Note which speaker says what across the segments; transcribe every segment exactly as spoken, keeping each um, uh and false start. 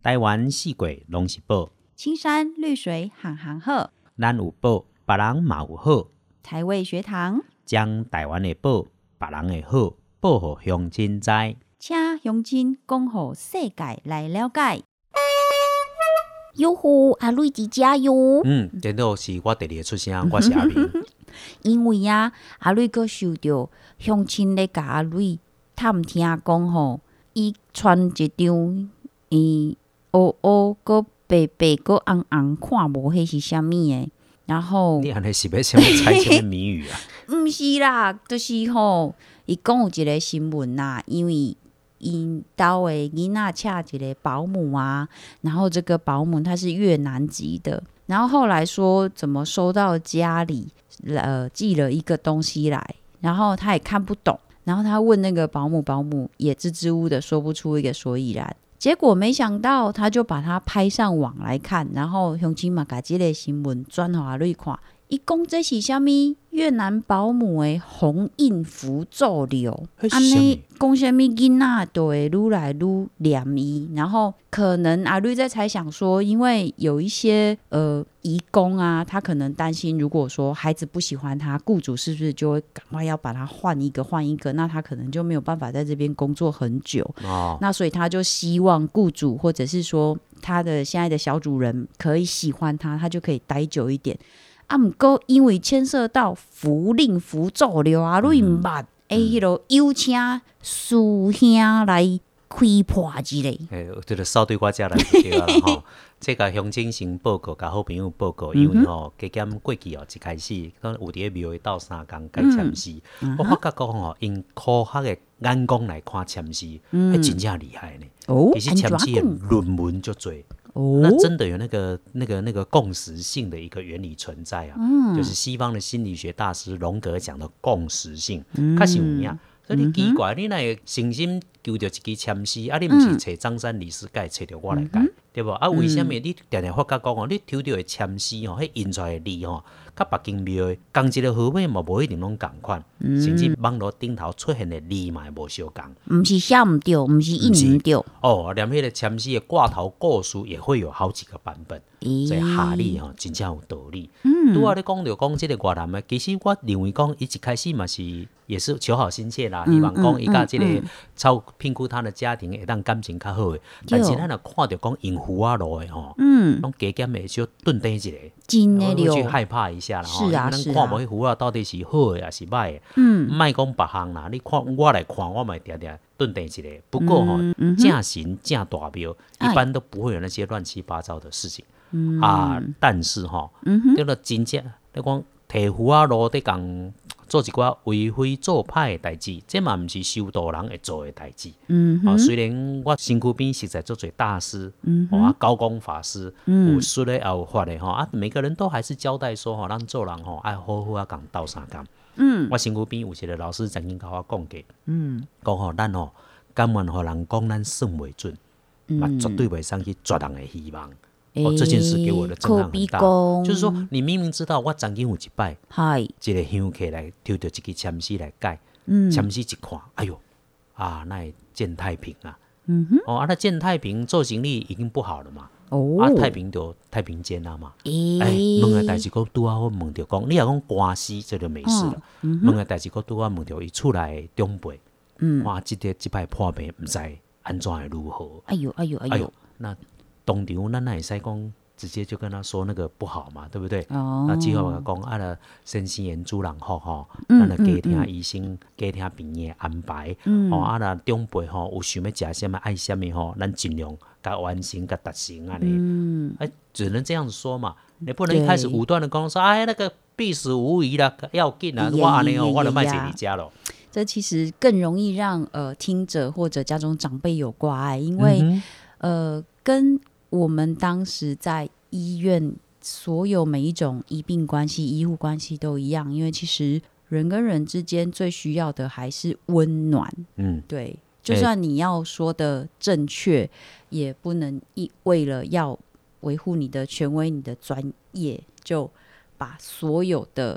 Speaker 1: 台湾四季拢是宝，
Speaker 2: 青山绿水行行好，
Speaker 1: 咱有宝，别人嘛有好。
Speaker 2: 台味学堂
Speaker 1: 将台湾的宝，别人的好，报互乡亲知。
Speaker 2: 请乡亲讲互世界来了解。哟呼，阿瑞伫遮哟！
Speaker 1: 嗯，今天是我第二个出声，我是阿明。
Speaker 2: 因为啊，阿瑞阁受到乡亲咧甲阿瑞探听讲吼，伊穿一张伊乌乌阁白白阁红红，看无迄是啥物诶。然后
Speaker 1: 你安尼是要什么猜什么谜语啊？
Speaker 2: 毋是啦，就是吼，伊讲有一个新闻啦，因为因兜的囡仔请一个保姆啊，然后这个保姆她是越南籍的，然后后来说怎么收到家里呃寄了一个东西来，然后他也看不懂，然后他问那个保姆，保姆也支支吾吾的说不出一个所以然。结果没想到，他就把它拍上网来看，然后乡亲嘛把这个新闻转给阿瑞看，伊讲这是啥物越南保姆的红印符咒流，安尼讲啥物囡仔就会愈来愈黏伊，然后可能阿瑞在猜想说，因为有一些呃移工啊，他可能担心，如果说孩子不喜欢他，雇主是不是就会赶快要把他换一个换一个，那他可能就没有办法在这边工作很久、哦、那所以他就希望雇主或者是说他的现在的小主人可以喜欢他，他就可以待久一点啊。不过因为牵涉到符令符咒了啊，瑞唔捌诶，迄个有请师兄来开破之类。
Speaker 1: 诶，这个扫对我遮来就对了吼。这个乡亲先报告，甲好朋友报告，因为吼加减过去哦，一开始有伫咧庙会斗三工该签诗，嗯、我发觉讲吼，因科学的眼光来看签诗，还、嗯、真正厉害呢。哦，其实签诗的论文就多。哦，那真的有那个、那个、那个共识性的一个原理存在啊，嗯、就是西方的心理学大师荣格讲的共识性，确实有影。所以你奇怪，你若会诚心求着一支签诗，啊，你毋是找张三李四改，找着我来改，嗯、对无？啊，为什么你常常发觉讲哦，你抽到的签诗哦，迄印出来的字哦，甲别间庙的同一个号码嘛，无一定拢共款，嗯、甚至网络顶头出现的字嘛，无相共。
Speaker 2: 毋是写毋对，毋是印毋对。
Speaker 1: 哦，连迄个签诗的挂头故事也会有好几个版本，欸、所以下理吼真正有道理。嗯，拄仔你讲着讲即个越南的，其实我认为讲伊一开始嘛是也是求好心切啦，希望讲伊甲即个超评估他的家庭会当感情较好的，但是咱若看着讲因符啊路的吼，嗯，拢加减会小顿底一个，
Speaker 2: 真的
Speaker 1: 了，去害怕一下啦。
Speaker 2: 是啊，是啊，
Speaker 1: 咱看无迄符啊到底是好的还是歹的，嗯，莫讲别项啦，你看我来看，我嘛定定顿底一个。不过吼，嗯、正神正大庙一般都不会有那些乱七八糟的事情、嗯、啊。但是吼，嗯、对了，真正你讲摕符啊路伫讲。做一寡为非作歹的代志，这嘛毋是修道人会做的代志。嗯、哦，虽然我身躯边实在做做大师，嗯、哦，高公法师，嗯、有说的也有法的吼啊，每个人都还是交代说吼，咱做人吼爱好好啊讲斗三工。嗯，我身躯边有一个老师曾经甲我讲过，嗯，讲吼咱吼甘愿互人讲咱算袂准，嘛、嗯、绝对袂使去绝人的希望。哦，这件事给我的震撼很大，就是说，你明明知道我曾经有一摆，一个香客来抽到一支签诗来改，签诗一看，哎呦，啊，那见太平啊，嗯、哦，啊，那见太平做生意已经不好了嘛，哦，啊，太平就太平间啊嘛，哎、欸，问个代志个拄啊，我问着讲，你若讲官司这就没事了，嗯、问个代志个拄啊，问着伊厝内长辈，嗯，哇，这个这摆破病，唔知安怎会如何？
Speaker 2: 哎呦，哎呦，哎呦，哎呦
Speaker 1: 那。当场咱哪会使讲直接就跟他说那个不好嘛，对不对？哦，那只好讲啊，了身心言主人好吼，咱来加听医生、加听病院安排。嗯，哦，啊，那长辈吼有想要食什么爱什么吼，咱尽量甲完成、甲达成安尼。嗯，哎，只能这样子说嘛，你不能一开始武断的讲说，哎，那个必死无疑啦，要紧啊，我安尼哦，我就卖坐你家咯。
Speaker 2: 这其实更容易让呃听者或者家中长辈有挂碍，因为、嗯、呃跟我们当时在医院所有每一种医病关系、医护关系都一样，因为其实人跟人之间最需要的还是温暖。嗯，对，就算你要说的正确，欸、也不能一为了要维护你的权威、你的专业，就把所有的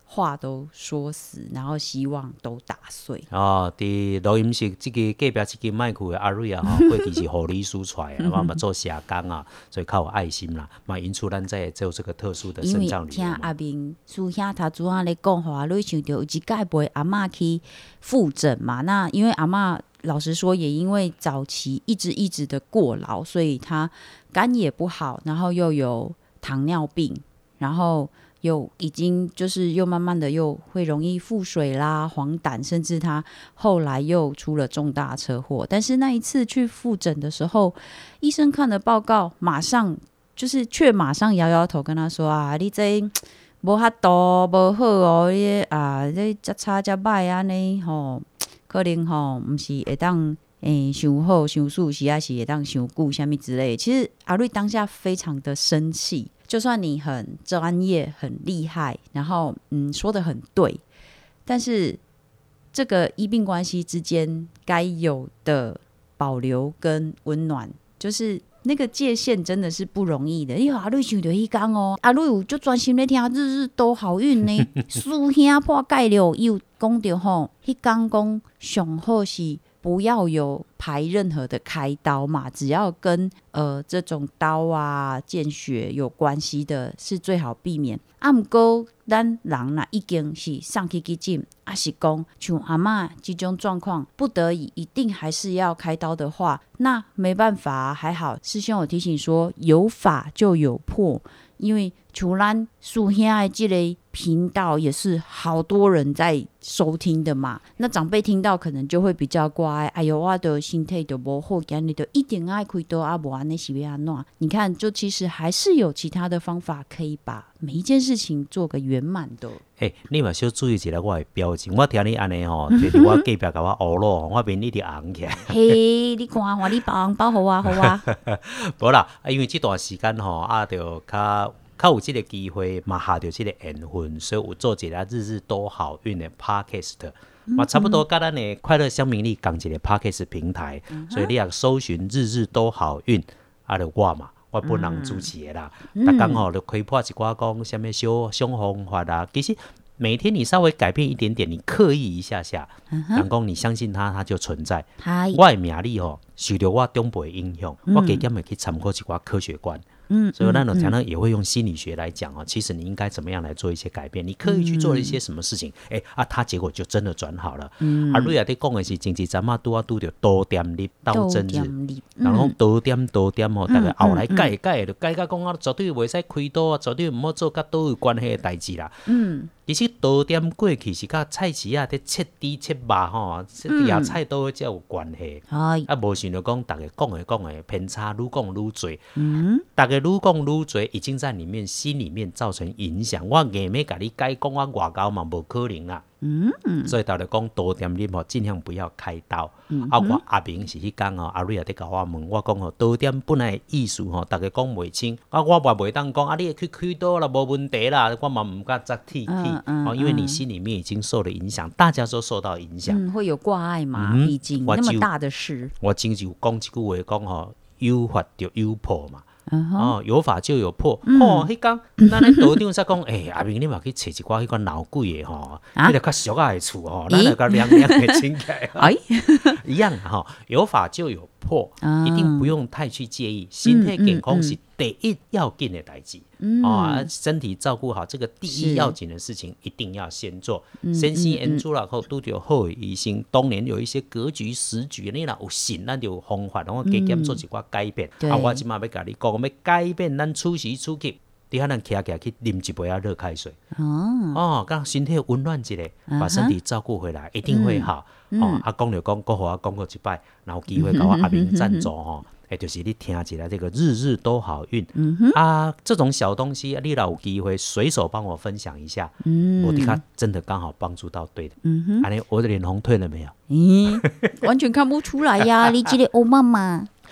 Speaker 2: 话都说死，然后希望都打碎。
Speaker 1: 哦，伫录音室这个隔壁这个麦克的阿瑞啊，哈，过去是护理师出来的，嘛嘛做社工啊，所以较有爱心啦，嘛引出咱在做这个特殊的肾脏旅游。
Speaker 2: 因为听阿明师兄他主要咧讲，吼阿瑞想到有一届陪阿嬷去复诊嘛，那因为阿嬷老实说，也因为早期一直一直的过劳，所以他肝也不好，然后又有糖尿病，然后又已经就是又慢慢的又会容易腹水啦、黄疸，甚至他后来又出了重大车祸。但是那一次去复诊的时候，医生看了报告，马上就是却马上摇摇头跟他说啊，你这无法度无好哦，你啊你这差这歹安尼吼，可能吼不是会当诶伤好伤舒适，还是会当伤久什么之类的。其实阿瑞当下非常的生气。就算你很专业很厉害，然后嗯说得很对，但是这个医病关系之间该有的保留跟温暖，就是那个界限真的是不容易的。因为阿瑞想到迄天哦，阿瑞有就专心咧听日日都好运呢，师兄破解了，又讲到吼，迄天讲上好是不要有排任何的开刀嘛，只要跟呃这种刀啊见血有关系的是最好避免。啊，不过咱人啦已经是送去急诊，啊是讲像阿嬷这种状况，不得已一定还是要开刀的话，那没办法、啊，还好师兄有提醒说，有法就有破。因为像咱师兄的这个频道也是好多人在收听的嘛，那长辈听到可能就会比较乖，哎呦我的身体就不好，今日就一定要开刀啊，不然那是要怎样？你看，就其实还是有其他的方法可以把每一件事情做个圆满的。
Speaker 1: 哎、欸，你嘛小注意一下我的表情，我听你安尼吼，就是我隔壁甲我乌咯，我面一直红起来。
Speaker 2: 嘿，你看我你包红包好啊好啊。
Speaker 1: 无啦，因为这段时间吼，啊，就较较有这个机会，嘛下着这个缘分，所以有做一个日日都好运的 podcast， 嘛、嗯、差不多跟咱的快乐乡民力讲一个 podcast 平台，嗯、所以你也搜寻日日都好运，啊，就我嘛。我本人主持的啦，逐工吼就开破一寡讲什么小小方法啊。其实每天你稍微改变一点点，你刻意一下下，人讲你相信它，它就存在。我的命理吼受到我长辈影响，我加减会去参考一寡科学观。嗯，所以那种常常也会用心理学来讲哦，其实你应该怎么样来做一些改变？你刻意去做了一些什么事情，哎、嗯、啊，它结果就真的转好了。嗯，啊，瑞亚在讲的是经济咱嘛拄啊拄着多点日到真日，然后多点多点哦，大家后来改改就改甲讲啊，绝对袂使开刀啊，绝对唔好做甲倒有关系的代志啦。嗯。其实多点过去是甲菜市啊，伫切猪切肉吼，野菜都才有关系。嗯、啊，无想到讲，大家讲的讲的偏差愈讲愈多。嗯，大家愈讲愈多，已经在里面心里面造成影响。我硬要甲你改讲我外交嘛，无可能啦。嗯，所以大家讲多点日吼，尽量不要开刀。嗯、啊，我阿明是迄讲哦，阿瑞也伫甲我问，我讲吼多点本来意思吼，大家讲袂清。啊，我嘛袂当讲啊，你去开刀啦，无问题啦，我嘛唔敢再替替。嗯哦，因为你心里面已经受了影响，大家都受到影响，
Speaker 2: 嗯，会有挂碍嘛？嗯、毕竟那么大的事。
Speaker 1: 我真就讲一句话讲吼，有法就有破嘛。Uh-huh. 哦，有法就有破。嗯、哦，迄讲，咱咧道场才讲，诶、欸，阿明你嘛去找一寡迄款闹鬼的吼，迄个较俗仔的厝吼，咱来甲凉凉的清起来。哎，一样哈、哦，有法就有破，啊、一定不用太去介意。身体健康是第一要紧的代志。嗯嗯哦，身体照顾好，这个第一要紧的事情一定要先做。身心安住了后，拄着好的医生。当然有一些格局、时局，你若有信，咱就有方法，然后加减做一寡改变。嗯、啊，我即马要甲你讲，要改变咱处时处刻，你看咱徛徛去啉一杯啊热开水。哦，哦，让身体温暖一下，把身体照顾回来，一定会好。嗯、哦，啊，讲就讲，搁互我讲过一摆，然后机会甲我阿明赞助吼。哎，就是你听起来这个日日都好运、嗯、啊，这种小东西，你若有机会随手帮我分享一下，嗯，我的看真的刚好帮助到对的。嗯哼，啊，你我的脸红退了没有？
Speaker 2: 咦、嗯，完全看不出来呀，你这个欧妈妈。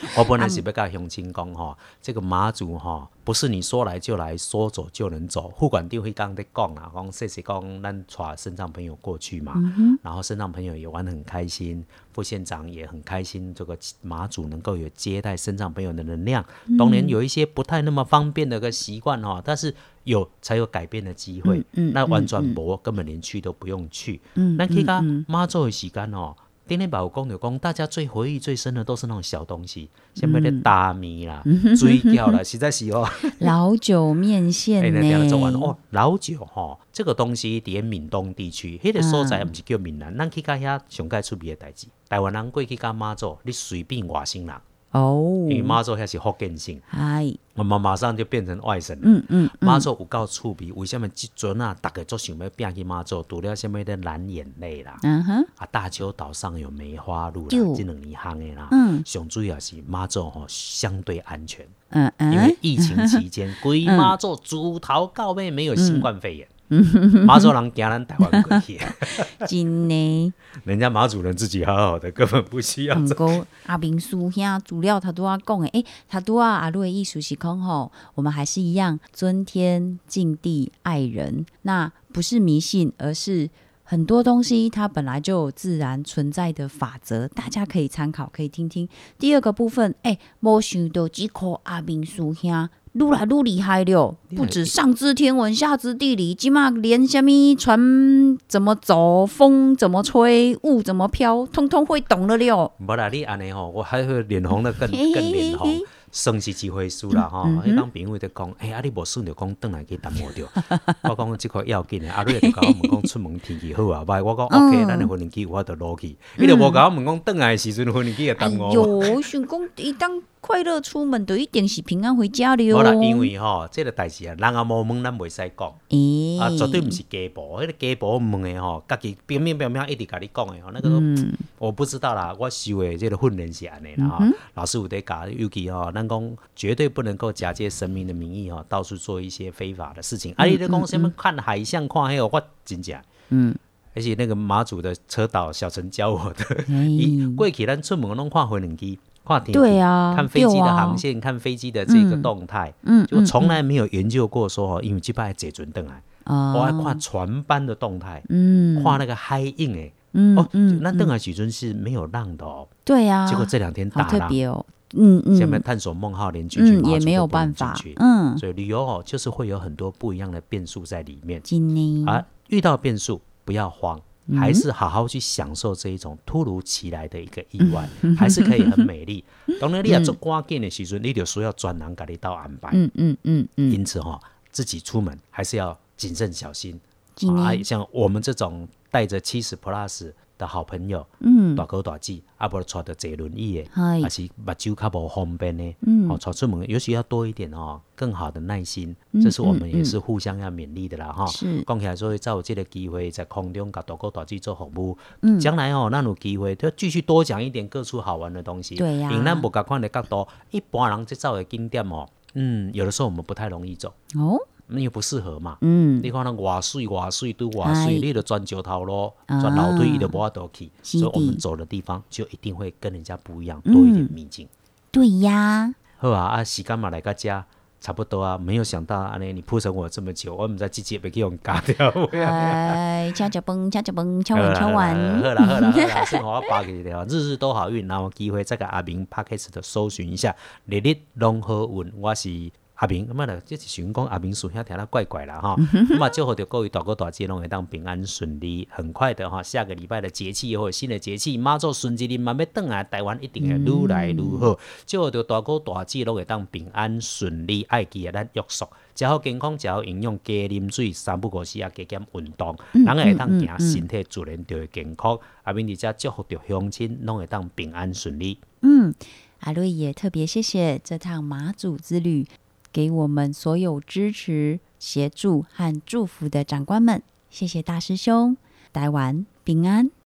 Speaker 1: 我本来是要跟乡亲讲吼，这个马祖吼，不是你说来就来，说走就能走。副馆长迄刚在讲啦，讲谢谢讲咱带身障朋友过去嘛，嗯、然后身障朋友也玩得很开心，副县长也很开心，这个马祖能够有接待身障朋友的能量。当然有一些不太那么方便的个习惯哈，但是有才有改变的机会。嗯嗯、那完全无、嗯，根本连去都不用去。嗯，咱去到马祖的时间哦。今天把我讲就讲，大家最回忆最深的都是那种小东西，像咩咧大米啦、水饺啦，实在是哦。老
Speaker 2: 酒面线呢？欸、
Speaker 1: 哦，老酒吼、哦，这个东西在闽东地区，迄、那个所在不是叫闽南，咱、嗯、去到遐上界出名的代志。台湾人过去到马祖，你随便外省人。哦，因为马祖遐是福建省，哎，我们马上就变成外省人。嗯嗯，马祖有够趣味，为什么这阵啊，大家都想要变去马祖，除了什么的蓝眼泪啦，嗯哼，啊大洲岛上有梅花鹿啦，这两年行的啦，嗯，上主要是马祖吼相对安全，嗯嗯，因为疫情期间，规马祖自头到尾没有新冠肺炎。马祖人行咱台湾过去，
Speaker 2: 真的。
Speaker 1: 人家马祖人自己好好的，根本不需要。
Speaker 2: 不过阿明叔兄主料他都要讲诶，诶，他都要阿路的艺术是讲吼，我们还是一样尊天敬地爱人，那不是迷信，而是很多东西它本来就有自然存在的法则，大家可以参考，可以听听。第二个部分，诶，没想到这颗阿明叔兄。愈来愈厉害了，不止上知天文下知地理，今嘛连什么船怎么走，风怎么吹，雾怎么飘，通通会懂了了。
Speaker 1: 无啦，你安尼吼，我还会脸红的更更脸红。算是一回事啦吼，迄当朋友在讲，哎、欸，啊你无顺就讲转来去淡薄着。我讲这块要紧的，阿瑞就甲我问讲出门天气好啊，歹我讲 OK， 咱的飞行机有法度落去。伊就无甲我问讲转来的时阵飞行机会耽误。
Speaker 2: 哎呦，想讲伊当快乐出门，就一定是平安回家了。
Speaker 1: 无啦，因为吼，这个代志啊，人也无问，咱袂使讲。欸、啊，绝对不是家暴，迄、那个家暴问的吼，家己表面表面一直甲你讲的吼，那个、嗯、我不知道啦，我受的这个训练是安尼啦哈、嗯。老师有在教，尤其吼，咱讲绝对不能够假借神明的名义吼，到处做一些非法的事情。啊，你咧讲什么看海象看迄个，我真正。嗯。而且那个马祖的车导小陈教我的，伊、欸、过去咱出门拢看飞行机。看天气、啊、看飞机的航线、啊、看飞机的这个动态，嗯，就从来没有研究过说，因为这摆坐船回来，哦，我还看船班的动态，嗯，看那个海印诶，嗯，哦，嗯，那回来时阵是没有浪的哦，对呀、啊，结果这两天大浪，好特別哦，嗯嗯，下面探索梦号连进去、嗯、也没有办法，嗯，所以旅游哦，就是会有很多不一样的变数在里面，啊，遇到变数不要慌。还是好好去享受这一种突如其来的一个意外，嗯、还是可以很美丽。当然，你要做赶紧的时候，你就需要专人给你到安排。嗯嗯嗯嗯。因此哈、哦，自己出门还是要谨慎小心。啊，像我们这种带着七十 plus 的好朋友，嗯，大哥大姐，啊，不带着坐轮椅的，还是目睭较无方便的，嗯，哦，带出门尤其要多一点哦，更好的耐心，嗯、这是我们也是互相要勉励的啦，哈、嗯。是，讲起来说，才有这个机会在空中甲大哥大姐做服务，嗯，将来哦，咱有机会就继续多讲一点各处好玩的东西，对呀、啊，因为咱无同款的角度，一般人在走的景点哦，嗯，有的时候我们不太容易走，哦。你又不适合嘛？嗯，你看那外水外水都外水，你就钻石头路，钻楼梯，你就无法度去。所以我们走的地方就一定会跟人家不一样，多一点秘境。嗯、对呀。好啊，啊，时间嘛来到这差不多啊，没有想到安尼你铺陈我这么久，我唔知季节要去用加掉。
Speaker 2: 哎，敲脚崩，敲脚崩，敲完敲完。
Speaker 1: 好啦好啦好啦，生活八个条，日日都好运。然后机会再给阿明 Podcast 的搜寻一下，日日拢好运。我是。阿明，咁啊，这是想讲阿明属下听他怪怪啦哈。咁啊，祝福着各位大哥大姐拢会当平安顺利，很快的哈，下个礼拜的节气或者新的节气，马祖顺吉林慢慢转来，台湾一定会愈来愈好。祝福着大哥大姐拢会当平安顺利，爱记得咱约束，食好健康，食好营养，加啉水，三不五时啊，加减运动，人会当行身体自然就会健康。阿明伫遮祝福着乡亲拢会当平安顺利。嗯，阿瑞也特别谢谢这趟马祖之旅。给我们所有支持、协助和祝福的长官们，谢谢大师兄，台湾平安。